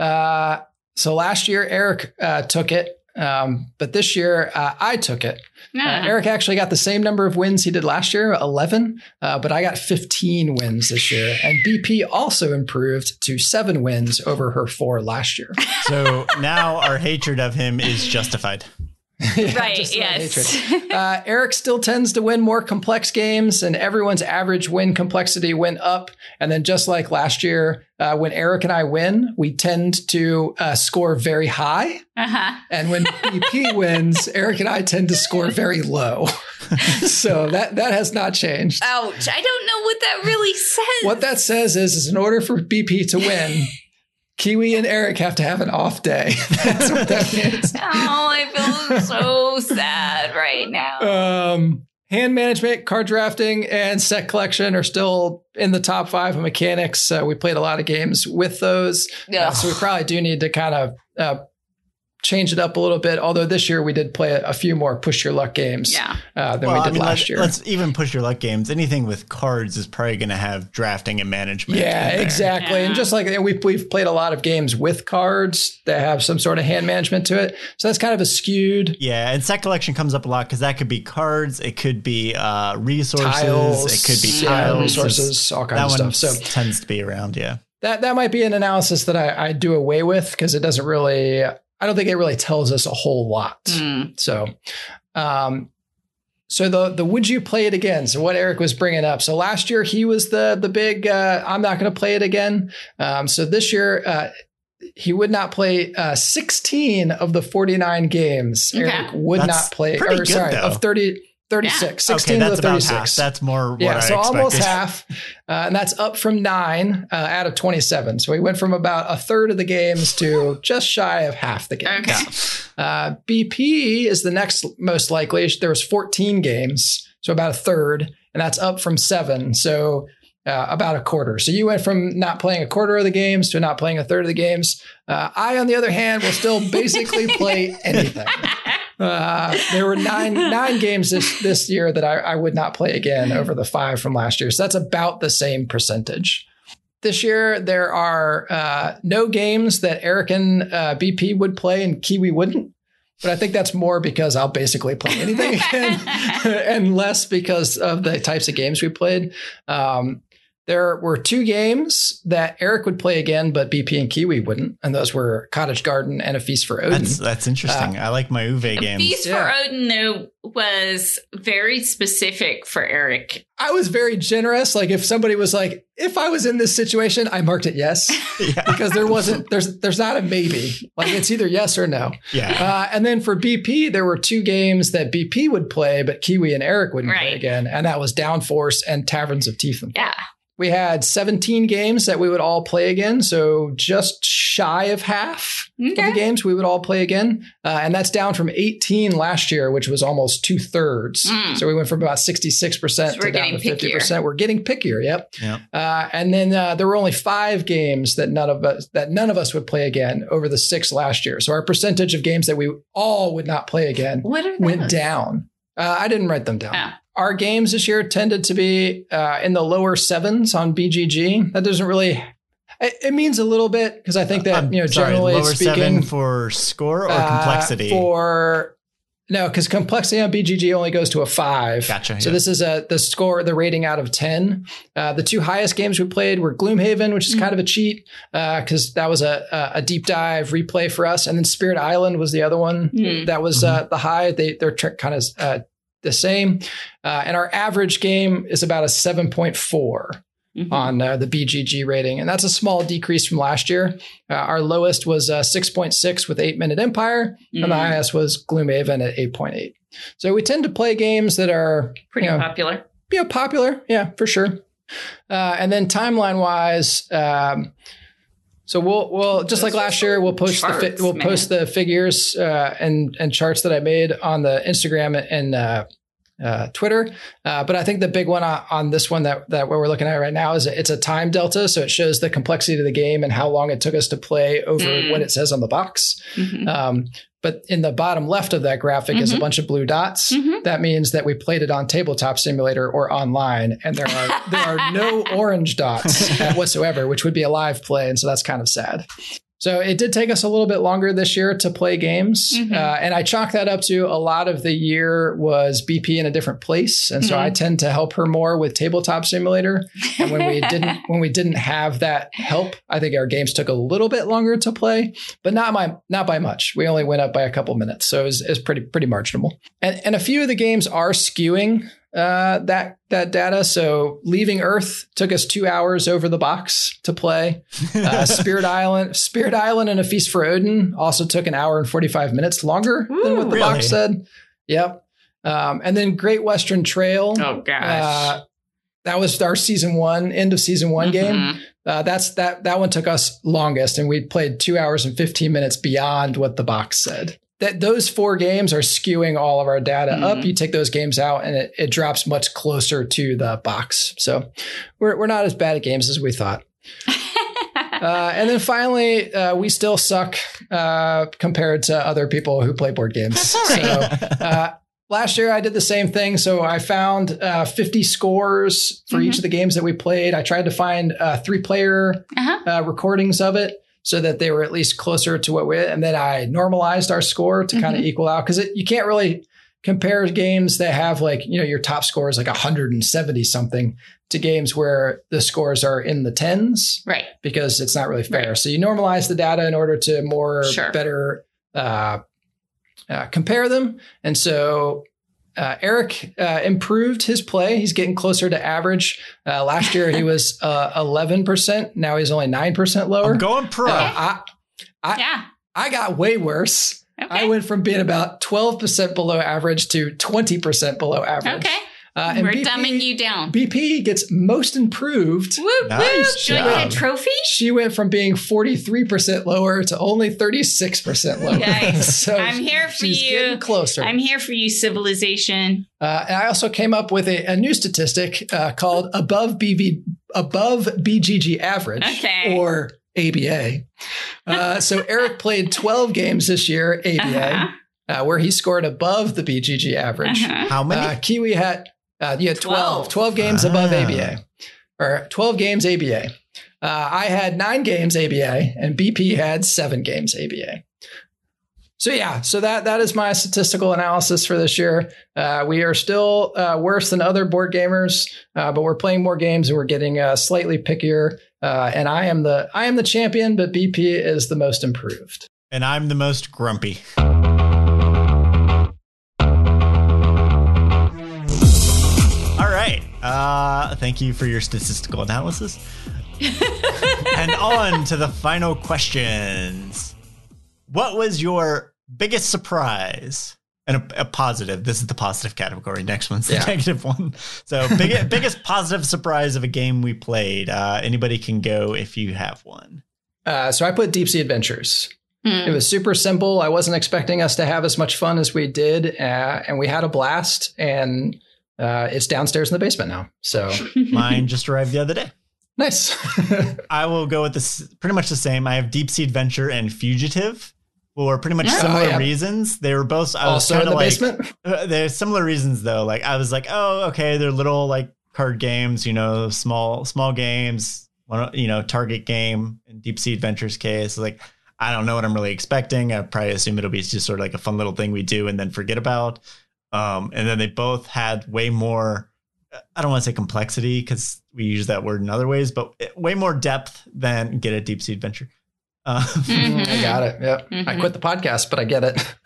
Speaker 2: So last year, Eric took it. But this year, I took it. Eric actually got the same number of wins he did last year, 11, but I got 15 wins this year. And BP also improved to 7 wins over her 4 last year.
Speaker 1: So now our hatred of him is justified.
Speaker 3: Right, yes.
Speaker 2: Eric still tends to win more complex games, and everyone's average win complexity went up. And then just like last year, when Eric and I win, we tend to score very high. And when BP wins, Eric and I tend to score very low. So that has not changed.
Speaker 3: Ouch. I don't know what that really says.
Speaker 2: What that says is in order for BP to win, Kiwi and Eric have to have an off day. That's what that means.
Speaker 3: Oh, I feel so sad right now.
Speaker 2: Hand management, card drafting, and set collection are still in the top 5 of mechanics. We played a lot of games with those. So we probably do need to kind of change it up a little bit. Although this year we did play a few more push your luck games than we did last year.
Speaker 1: Let's even push your luck games. Anything with cards is probably going to have drafting and management.
Speaker 2: Yeah, exactly. Yeah. And just like we've played a lot of games with cards that have some sort of hand management to it. So that's kind of a skewed.
Speaker 1: Yeah, and set collection comes up a lot because that could be cards. It could be resources.
Speaker 2: Tiles,
Speaker 1: it could be tiles.
Speaker 2: Resources, all kinds of stuff. So
Speaker 1: tends to be around,
Speaker 2: That might be an analysis that I do away with because it doesn't really... I don't think it really tells us a whole lot. So the would you play it again? So what Eric was bringing up. So last year he was the big, I'm not going to play it again. So this year he would not play 16 of the 49 games. Okay. Eric would not play, of 36,
Speaker 1: yeah.
Speaker 2: 16
Speaker 1: that's
Speaker 2: to 36.
Speaker 1: About half. That's more what I
Speaker 2: so
Speaker 1: expected.
Speaker 2: Almost half. And that's up from 9 out of 27. So we went from about a third of the games to just shy of half the games.
Speaker 3: Okay.
Speaker 2: BP is the next most likely. There was 14 games, so about a third, and that's up from 7. So about a quarter. So you went from not playing a quarter of the games to not playing a third of the games. I, on the other hand, will still basically play anything. There were nine games this year that I would not play again over the 5 from last year. So that's about the same percentage. This year, there are no games that Eric and BP would play and Kiwi wouldn't. But I think that's more because I'll basically play anything again and less because of the types of games we played. There were 2 games that Eric would play again, but BP and Kiwi wouldn't. And those were Cottage Garden and A Feast for Odin.
Speaker 1: That's interesting. I like my Uwe games.
Speaker 3: Feast for Odin, though, was very specific for Eric.
Speaker 2: I was very generous. Like if somebody was like, if I was in this situation, I marked it yes. Because there's not a maybe. Like it's either yes or no.
Speaker 1: Yeah.
Speaker 2: And then for BP, there were 2 games that BP would play, but Kiwi and Eric wouldn't play again. And that was Downforce and Taverns of Teeth and
Speaker 3: Yeah.
Speaker 2: we had 17 games that we would all play again. So just shy of half of the games we would all play again. And that's down from 18 last year, which was almost 2/3. So we went from about 66% to down to 50%. We're getting pickier. Yep. And then there were only 5 games that none of us would play again over the 6 last year. So our percentage of games that we all would not play again went down. I didn't write them down. Oh. Our games this year tended to be in the lower 7s on BGG. That doesn't really, it means a little bit because I think that, generally
Speaker 1: lower
Speaker 2: speaking.
Speaker 1: 7 for score or complexity?
Speaker 2: No, because complexity on BGG only goes to a 5.
Speaker 1: Gotcha.
Speaker 2: So this is the score, the rating out of 10. The 2 highest games we played were Gloomhaven, which is kind of a cheat because that was a deep dive replay for us. And then Spirit Island was the other one that was the high. They're kind of the same. And our average game is about a 7.4 on the BGG rating. And that's a small decrease from last year. Our lowest was 6.6 with 8 Minute Empire. And the highest was Gloomhaven at 8.8. So we tend to play games that are
Speaker 3: pretty popular.
Speaker 2: Popular. Yeah, for sure. And then timeline wise, so we'll just like last year, we'll post post the figures and charts that I made on the Instagram and Twitter. But I think the big one on this one that what we're looking at right now is it's a time delta. So it shows the complexity of the game and how long it took us to play over what it says on the box. But in the bottom left of that graphic is a bunch of blue dots. That means that we played it on Tabletop Simulator or online, and there are no orange dots whatsoever, which would be a live play, and so that's kind of sad. So it did take us a little bit longer this year to play games, and I chalk that up to a lot of the year was BP in a different place, and so I tend to help her more with Tabletop Simulator. And when we didn't have that help, I think our games took a little bit longer to play, but not by much. We only went up by a couple minutes, so it was pretty marginal. And a few of the games are skewing that data. So Leaving Earth took us 2 hours over the box to play. Spirit Island and A Feast for Odin also took 1 hour and 45 minutes longer than what the box said. Yep. And then Great Western Trail.
Speaker 3: Oh gosh.
Speaker 2: That was our end of season 1 game. That one took us longest, and we played 2 hours and 15 minutes beyond what the box said. That those 4 games are skewing all of our data up. You take those games out and it drops much closer to the box. So we're not as bad at games as we thought. And then finally, we still suck compared to other people who play board games.
Speaker 3: That's all right.
Speaker 2: So last year I did the same thing. So I found 50 scores for each of the games that we played. I tried to find 3-player recordings of it, so that they were at least closer to and then I normalized our score to kind of equal out, because you can't really compare games that have your top score is 170 something to games where the scores are in the 10s,
Speaker 3: right? Because
Speaker 2: it's not really fair. Right. So you normalize the data in order to better compare them. And so Eric improved his play. He's getting closer to average. Last year he was 11%. Now he's only 9% lower.
Speaker 1: I'm going pro.
Speaker 2: I got way worse. Okay. I went from being about 12% below average to 20% below average.
Speaker 3: Okay. And we're dumbing you down.
Speaker 2: BP gets most improved.
Speaker 3: Whoop, nice whoop. Do I get a trophy?
Speaker 2: She went from being 43% lower to only 36% lower.
Speaker 3: Nice.
Speaker 2: So
Speaker 3: I'm here for
Speaker 2: she's
Speaker 3: you.
Speaker 2: Getting closer.
Speaker 3: I'm here for you, civilization.
Speaker 2: And I also came up with a new statistic called above BGG average, or ABA. So Eric played 12 games this year, ABA, where he scored above the BGG average.
Speaker 1: How many?
Speaker 2: Kiwi had 12 games above ABA, or 12 games ABA. I had 9 games ABA, and BP had 7 games ABA. So that is my statistical analysis for this year. We are still worse than other board gamers, but we're playing more games and we're getting slightly pickier. And I am the champion, but BP is the most improved.
Speaker 1: And I'm the most grumpy. All right. Thank you for your statistical analysis. And on to the final questions. What was your biggest surprise And a positive. This is the positive category. Next one's the negative one. So biggest positive surprise of a game we played. Anybody can go if you have one.
Speaker 2: So I put Deep Sea Adventures. It was super simple. I wasn't expecting us to have as much fun as we did. And we had a blast. And it's downstairs in the basement now. So
Speaker 1: mine just arrived the other day.
Speaker 2: Nice.
Speaker 1: I will go with this pretty much the same. I have Deep Sea Adventure and Fugitive. For pretty much similar reasons. They were both
Speaker 2: also in the basement.
Speaker 1: They're similar reasons though. Like I was like, oh, okay, they're little like card games, small games. Target game in Deep Sea Adventures case. Like I don't know what I'm really expecting. I probably assume it'll be just sort of like a fun little thing we do and then forget about. And then they both had way more. I don't want to say complexity because we use that word in other ways, but way more depth than Get a Deep Sea Adventure.
Speaker 2: I got it. Yep. I quit the podcast, but I get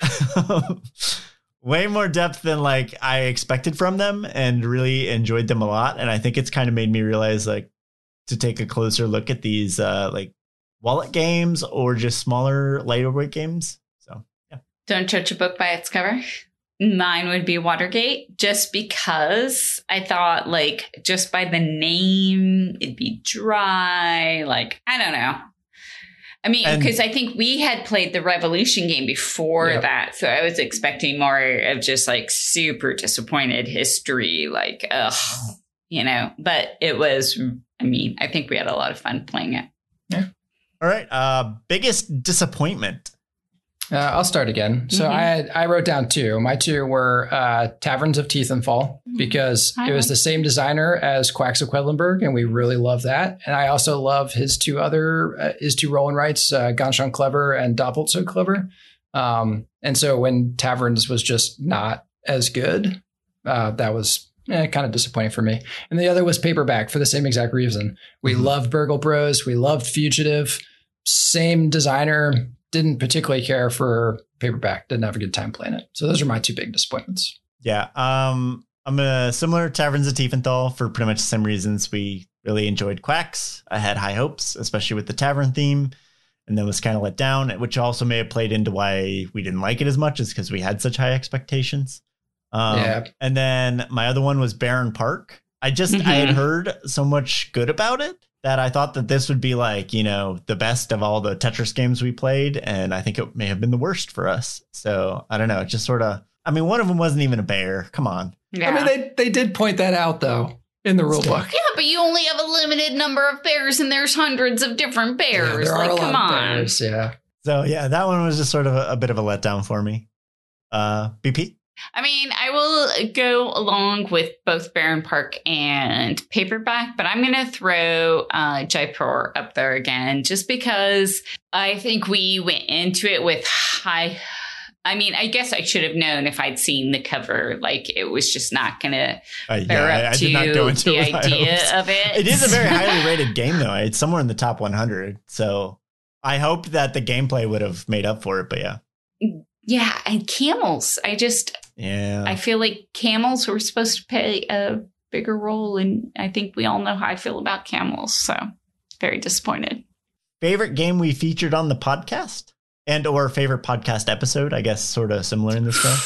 Speaker 2: it.
Speaker 1: Way more depth than like I expected from them and really enjoyed them a lot. And I think it's kind of made me realize like to take a closer look at these like wallet games or just smaller, lighter weight games. So, yeah.
Speaker 3: Don't judge a book by its cover. Mine would be Watergate, just because I thought like just by the name, it'd be dry. Like, I don't know. I mean, because I think we had played the Revolution game before that. So I was expecting more of just like super disappointed history, like, but it was, I think we had a lot of fun playing it.
Speaker 2: Yeah.
Speaker 1: All right. Biggest disappointment.
Speaker 2: I'll start again. So I wrote down two. My two were Taverns of Tiefenfall because it was the same designer as Quacks of Quedlinburg, and we really love that. And I also love his two roll and writes, Ganz schön clever and Doppelt so clever. And so when Taverns was just not as good, that was kind of disappointing for me. And the other was Paperback for the same exact reason. We loved Burgle Bros. We loved Fugitive. Same designer. Didn't particularly care for Paperback. Didn't have a good time playing it. So those are my two big disappointments.
Speaker 1: Yeah. I'm a similar Taverns of Tiefenthal for pretty much the same reasons. We really enjoyed Quacks. I had high hopes, especially with the tavern theme, and then was kind of let down, which also may have played into why we didn't like it as much, is because we had such high expectations. And then my other one was Baron Park. I had heard so much good about it that I thought that this would be like, the best of all the Tetris games we played. And I think it may have been the worst for us. So I don't know. It just sort of, one of them wasn't even a bear. Come on.
Speaker 2: Yeah. They did point that out though in the rule book.
Speaker 3: Yeah, but you only have a limited number of bears and there's hundreds of different bears.
Speaker 2: Yeah, there are a lot of bears. Yeah.
Speaker 1: So yeah, that one was just sort of a bit of a letdown for me. BP?
Speaker 3: I will go along with both Baron Park and Paperback, but I'm going to throw Jaipur up there again, just because I think we went into it with high. I guess I should have known if I'd seen the cover, like it was just not going to bear up to the idea of it.
Speaker 1: It is a very highly rated game, though. It's somewhere in the top 100. So I hope that the gameplay would have made up for it, but yeah.
Speaker 3: Yeah, and camels. I feel like camels were supposed to play a bigger role, and I think we all know how I feel about camels, so very disappointed.
Speaker 1: Favorite game we featured on the podcast? And or favorite podcast episode, I guess, sort of similar in this way.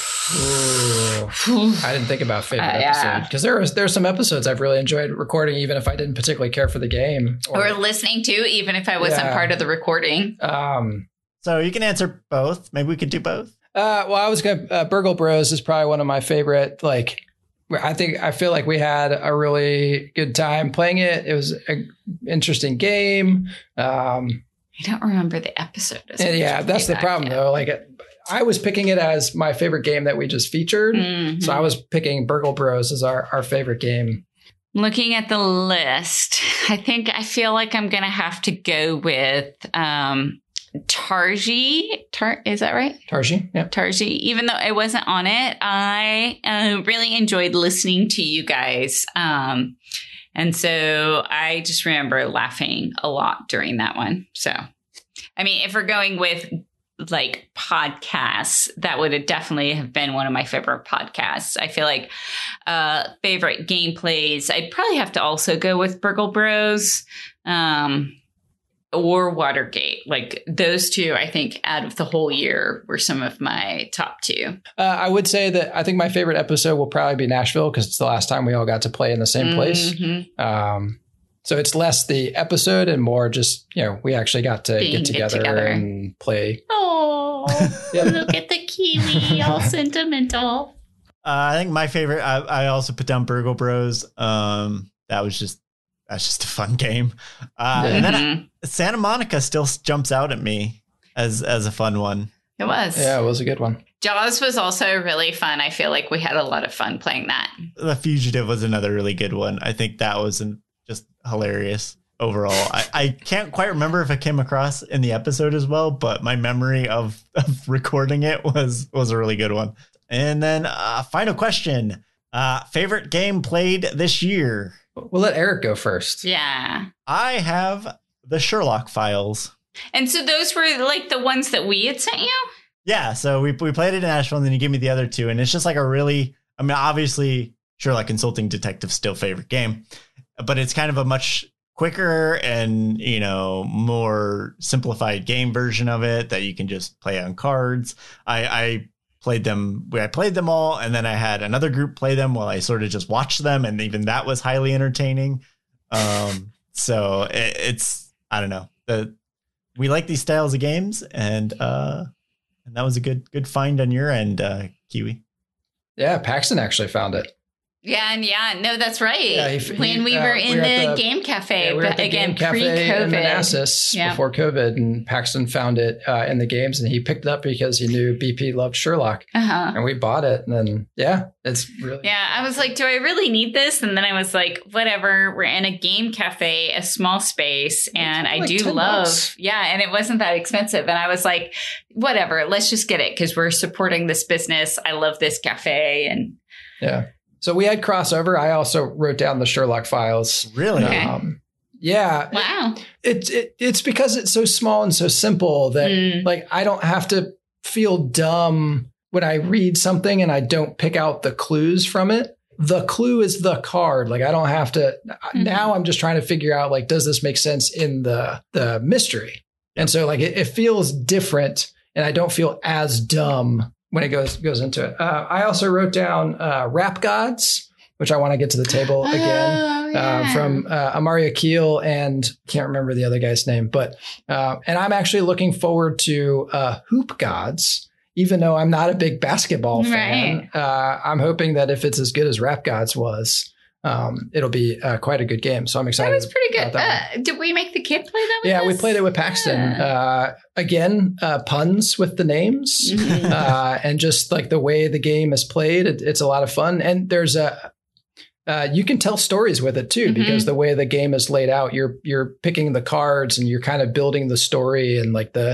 Speaker 2: I didn't think about favorite episode because there's some episodes I've really enjoyed recording, even if I didn't particularly care for the game
Speaker 3: or listening to, even if I wasn't part of the recording.
Speaker 1: So you can answer both. Maybe we could do both.
Speaker 2: Well, I was going to Burgle Bros is probably one of my favorite. Like, I feel like we had a really good time playing it. It was an interesting game.
Speaker 3: I don't remember the episode.
Speaker 2: That's the problem, though. Like, I was picking it as my favorite game that we just featured. Mm-hmm. So I was picking Burgle Bros as our favorite game.
Speaker 3: Looking at the list, I feel like I'm going to have to go with Tarji. Is that right?
Speaker 2: Tarji, yeah.
Speaker 3: Tarji. Even though I wasn't on it, I really enjoyed listening to you guys. And so I just remember laughing a lot during that one. So, if we're going with like podcasts, that would have definitely have been one of my favorite podcasts. I feel like favorite gameplays, I'd probably have to also go with Burgle Bros. or Watergate. Like those two, I think out of the whole year were some of my top two.
Speaker 2: I would say that I think my favorite episode will probably be Nashville because it's the last time we all got to play in the same place. So it's less the episode and more just, we actually got to get together and play.
Speaker 3: Oh, Look at the kiwi, all sentimental.
Speaker 1: I think my favorite, I also put down Burgle Bros. That's just a fun game. And then Santa Monica still jumps out at me as a fun one.
Speaker 3: It was.
Speaker 2: Yeah, it was a good one.
Speaker 3: Jaws was also really fun. I feel like we had a lot of fun playing that.
Speaker 1: The Fugitive was another really good one. I think that was just hilarious overall. I can't quite remember if it came across in the episode as well, but my memory of recording it was a really good one. And then final question. Favorite game played this year?
Speaker 2: We'll let Eric go first.
Speaker 3: Yeah.
Speaker 1: I have the Sherlock Files.
Speaker 3: And so those were like the ones that we had sent you?
Speaker 1: Yeah. So we played it in Nashville and then you gave me the other two. And it's just like obviously Sherlock Consulting Detective still favorite game, but it's kind of a much quicker and, more simplified game version of it that you can just play on cards. I played them all, and then I had another group play them while I sort of just watched them, and even that was highly entertaining. So it's I don't know, we like these styles of games, and that was a good find on your end, Kiwi.
Speaker 2: Yeah, Paxton actually found it.
Speaker 3: Yeah, no, that's right. Yeah, when we were in the game cafe,
Speaker 2: but again, pre-COVID, in Manassas before COVID, and Paxton found it in the games, and he picked it up because he knew BP loved Sherlock, and we bought it, and then it's really.
Speaker 3: Yeah, I was like, do I really need this? And then I was like, whatever. We're in a game cafe, a small space, and I do love. $10. Yeah, and it wasn't that expensive, and I was like, whatever, let's just get it because we're supporting this business. I love this cafe, and
Speaker 2: yeah. So we had crossover. I also wrote down the Sherlock Files.
Speaker 1: Really?
Speaker 2: Yeah.
Speaker 3: Wow.
Speaker 2: It's because it's so small and so simple that I don't have to feel dumb when I read something and I don't pick out the clues from it. The clue is the card. I don't have to. Now I'm just trying to figure out does this make sense in the mystery? And so it feels different, and I don't feel as dumb when it goes into it. I also wrote down Rap Gods, which I want to get to the table again, from Amaria Keel, and can't remember the other guy's name. But and I'm actually looking forward to Hoop Gods, even though I'm not a big basketball fan. I'm hoping that if it's as good as Rap Gods was, it'll be quite a good game. So I'm excited.
Speaker 3: That was pretty good. Did we make the kid play that with us?
Speaker 2: We played it with Paxton. Again, puns with the names and just the way the game is played. It's a lot of fun. And there's you can tell stories with it too, because the way the game is laid out, you're picking the cards and you're kind of building the story and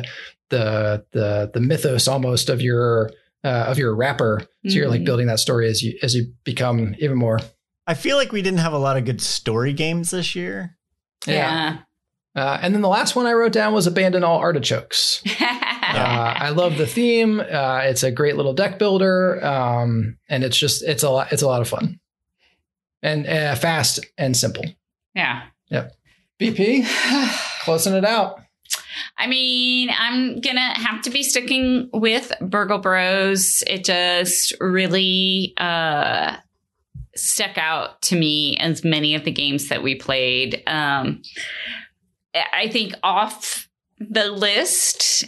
Speaker 2: the mythos almost of your rapper. So you're building that story as you become even more.
Speaker 1: I feel like we didn't have a lot of good story games this year.
Speaker 3: Yeah.
Speaker 2: And then the last one I wrote down was Abandon All Artichokes. I love the theme. It's a great little deck builder. And it's a lot of fun and fast and simple.
Speaker 3: Yeah.
Speaker 2: Yep. BP, closing it out.
Speaker 3: I mean, I'm going to have to be sticking with Burgle Bros. It just really, stuck out to me as many of the games that we played. I think off the list,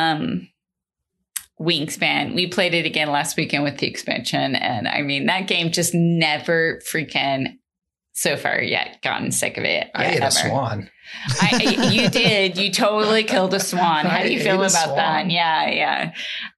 Speaker 3: Wingspan. We played it again last weekend with the expansion. And I mean, that game just never freaking so far yet gotten sick of it.
Speaker 2: I ate a swan.
Speaker 3: You did. You totally killed a swan. How do you feel about that? Yeah.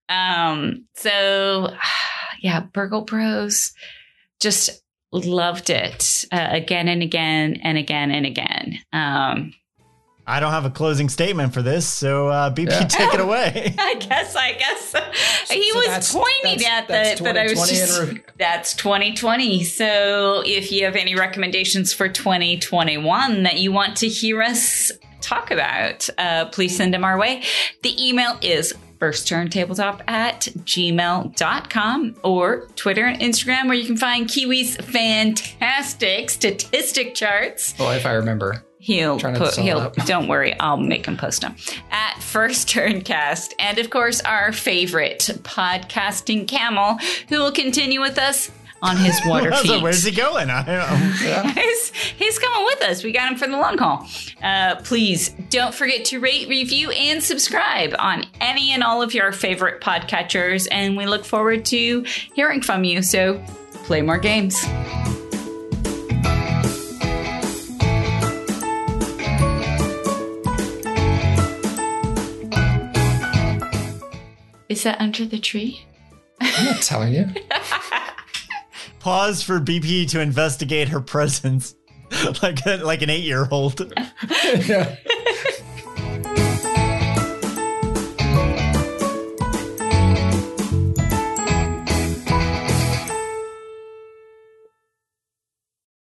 Speaker 3: So Burgle Bros. Just loved it again and again and again and again.
Speaker 1: I don't have a closing statement for this, so BP, take it away.
Speaker 3: I guess. He was pointing at that, but I was just, that's 2020. So if you have any recommendations for 2021 that you want to hear us talk about, please send them our way. The email is firstturntabletop@gmail.com or Twitter and Instagram, where you can find Kiwi's fantastic statistic charts.
Speaker 2: Well, if I remember.
Speaker 3: He'll don't worry, I'll make him post them at First Turncast. And of course, our favorite podcasting camel who will continue with us on his water feet.
Speaker 1: Where's he going? I don't know.
Speaker 3: He's coming with us. We got him for the long haul. Please don't forget to rate, review, and subscribe on any and all of your favorite podcatchers. And we look forward to hearing from you. So play more games. Is that under the tree?
Speaker 2: I'm not telling you.
Speaker 1: Pause for BP to investigate her presence like an 8-year-old.
Speaker 2: Yeah.